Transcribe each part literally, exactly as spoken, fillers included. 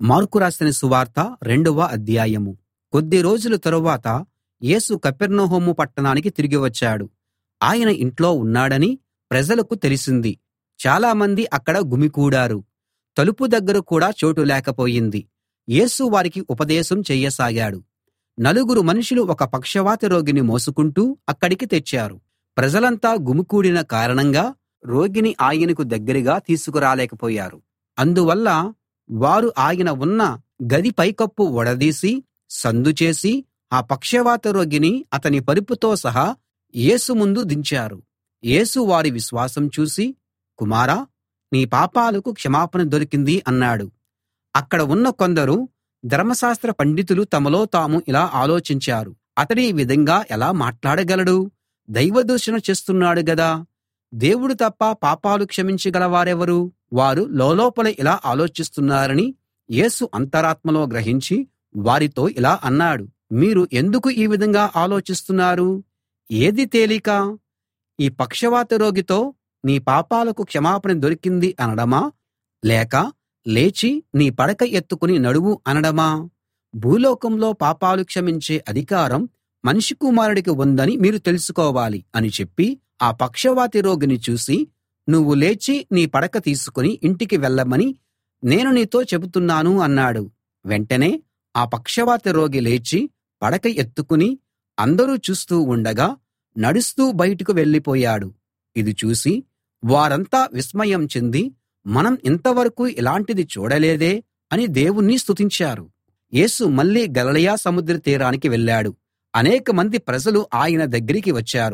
Mark రాసిన సువార్త రెండవ అధ్యాయం. కొద్ది రోజుల తరువాత యేసు కపెర్నహూము పట్టణానికి తిరిగి వచ్చాడు. ఆయన ఇంట్లో ఉన్నాడని ప్రజలకు తెలిసింది. చాలామంది అక్కడ గుమికూడారు. తలుపు దగ్గర కూడా చోటు లేకపోయింది. యేసు వారికి ఉపదేశం చెయ్యసాగాడు. నలుగురు మనుషులు ఒక పక్షవాత రోగిని మోసుకుంటూ అక్కడికి తెచ్చారు. ప్రజలంతా గుమికూడిన కారణంగా రోగిని ఆయనకు దగ్గరగా తీసుకురాలేకపోయారు. అందువల్ల వారు ఆయన ఉన్న గది పైకప్పు ఊడదీసి సందు చేసి ఆ పక్షవాత రోగిని అతని పరుపుతో సహా యేసు ముందు దించారు. యేసు వారి విశ్వాసం చూసి, కుమారా, నీ పాపాలకు క్షమాపణ దొరికింది అన్నాడు. అక్కడ ఉన్న కొందరు ధర్మశాస్త్ర పండితులు తమలో తాము ఇలా ఆలోచించారు, అతడు ఈ విధంగా ఎలా మాట్లాడగలడు? దైవదూషణ చేస్తున్నాడు గదా! దేవుడు తప్ప పాపాలు క్షమించగలవారెవరు? వారు లోలోపల ఇలా ఆలోచిస్తున్నారని యేసు అంతరాత్మలో గ్రహించి వారితో ఇలా అన్నాడు, మీరు ఎందుకు ఈ విధంగా ఆలోచిస్తున్నారు? ఏది తేలిక? ఈ పక్షవాత రోగితో నీ పాపాలకు క్షమాపణ దొరికింది అనడమా, లేక లేచి నీ పడక ఎత్తుకుని నడువు అనడమా? భూలోకంలో పాపాలు క్షమించే అధికారం మనుష్య కుమారుడికి ఉందని మీరు తెలుసుకోవాలి అని చెప్పి ఆ పక్షవాతి రోగిని చూసి, నువ్వు లేచి నీ పడక తీసుకుని ఇంటికి వెళ్ళమని నేను నీతో చెబుతున్నాను అన్నాడు. వెంటనే ఆ పక్షవాత రోగి లేచి పడక ఎత్తుకుని అందరూ చూస్తూ ఉండగా నడుస్తూ బయటకు వెళ్ళిపోయాడు. ఇది చూసి వారంతా విస్మయం చెంది, మనం ఇంతవరకు ఇలాంటిది చూడలేదే అని దేవుణ్ణి స్తుతించారు. యేసు మళ్ళీ గలిలయ సముద్ర తీరానికి వెళ్ళాడు. అనేకమంది ప్రజలు ఆయన దగ్గరికి వచ్చారు.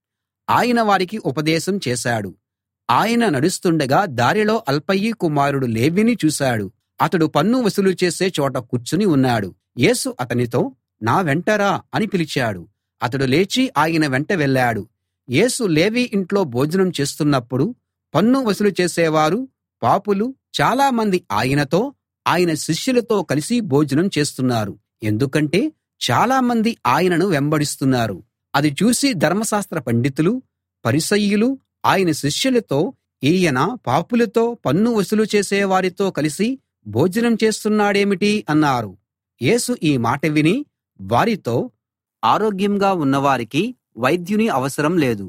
ఆయన వారికి ఉపదేశం చేశాడు. ఆయన నడుస్తుండగా దారిలో అల్ఫయి కుమారుడు లేవీని చూశాడు. అతడు పన్ను వసూలు చేసే చోట కూర్చుని ఉన్నాడు. యేసు అతనితో, నా వెంట రా అని పిలిచాడు. అతడు లేచి ఆయన వెంట వెళ్ళాడు. యేసు లేవీ ఇంట్లో భోజనం చేస్తున్నప్పుడు పన్ను వసూలు చేసేవారు, పాపులు చాలామంది ఆయనతో ఆయన శిష్యులతో కలిసి భోజనం చేస్తున్నారు. ఎందుకంటే చాలామంది ఆయనను వెంబడిస్తున్నారు. అది చూసి ధర్మశాస్త్ర పండితులు, పరిసయ్యులు ఆయన శిష్యులతో, ఈయన పాపులతో పన్ను వసూలు చేసేవారితో కలిసి భోజనం చేస్తున్నాడేమిటి అన్నారు. యేసు ఈ మాట విని వారితో, ఆరోగ్యంగా ఉన్నవారికి వైద్యుని అవసరం లేదు,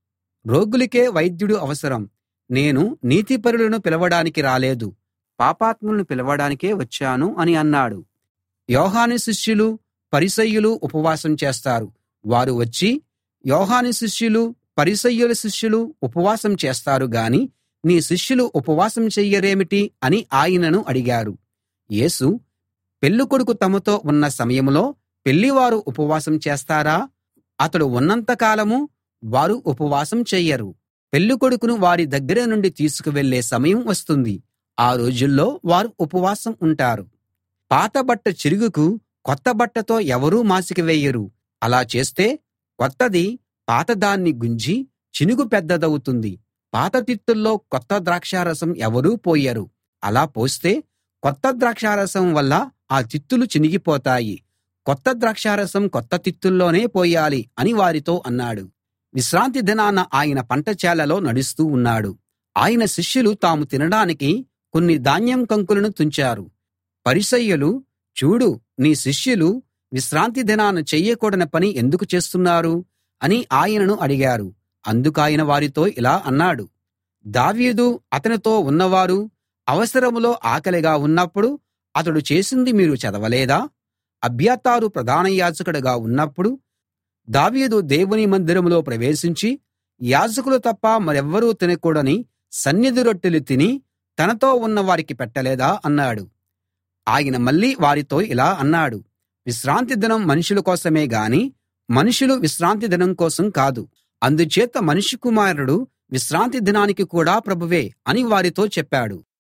రోగులకే వైద్యుడు అవసరం. నేను నీతిపరులను పిలవడానికి రాలేదు, పాపాత్ములను పిలవడానికే వచ్చాను అని అన్నాడు. యోహాను శిష్యులు, పరిసయ్యులు ఉపవాసం చేస్తారు. వారు వచ్చి, యోహాను శిష్యులు, పరిసయ్యుల శిష్యులు ఉపవాసం చేస్తారు గాని నీ శిష్యులు ఉపవాసం చెయ్యరేమిటి అని ఆయనను అడిగారు. యేసు, పెళ్ళికొడుకు తమతో ఉన్న సమయంలో పెళ్లివారు ఉపవాసం చేస్తారా? అతడు ఉన్నంత కాలము వారు ఉపవాసం చెయ్యరు. పెళ్ళికొడుకును వారి దగ్గర నుండి తీసుకువెళ్ళే సమయం వస్తుంది. ఆ రోజుల్లో వారు ఉపవాసం ఉంటారు. పాత బట్ట చిరుగుకు కొత్త బట్టతో ఎవరూ మాసిక వేయరు. అలా చేస్తే కొత్తది పాతదాన్ని గుంజి చినుగు పెద్దదవుతుంది. పాత తిత్తుల్లో కొత్త ద్రాక్షారసం ఎవరూ పోయరు. అలా పోస్తే కొత్త ద్రాక్షారసం వల్ల ఆ తిత్తులు చినిగిపోతాయి. కొత్త ద్రాక్షారసం కొత్త తిత్తుల్లోనే పోయాలి అని వారితో అన్నాడు. విశ్రాంతి దినాన ఆయన పంట చేలలో నడుస్తూ ఉన్నాడు. ఆయన శిష్యులు తాము తినడానికి కొన్ని ధాన్యం కంకులను తుంచారు. పరిసయ్యులు, చూడు, నీ శిష్యులు విశ్రాంతి దినాన చెయ్యకూడని పని ఎందుకు చేస్తున్నారు అని ఆయనను అడిగారు. అందుకాయన వారితో ఇలా అన్నాడు, దావీదు అతనితో ఉన్నవారు అవసరంలో ఆకలిగా ఉన్నప్పుడు అతడు చేసింది మీరు చదవలేదా? అబ్యాతారు ప్రధాన యాజకుడుగా ఉన్నప్పుడు దావీదు దేవుని మందిరంలో ప్రవేశించి యాజకులు తప్ప మరెవ్వరూ తినకూడని సన్నిధి రొట్టెలు తిని తనతో ఉన్న వారికి పెట్టలేదా అన్నాడు. ఆయన మళ్ళీ వారితో ఇలా అన్నాడు, విశ్రాంతి దినం మనుషుల కోసమే గాని మనుషులు విశ్రాంతి దినం కోసం కాదు. అందుచేత మనుష్య కుమారుడు విశ్రాంతి దినానికి కూడా ప్రభువే అని వారితో చెప్పాడు.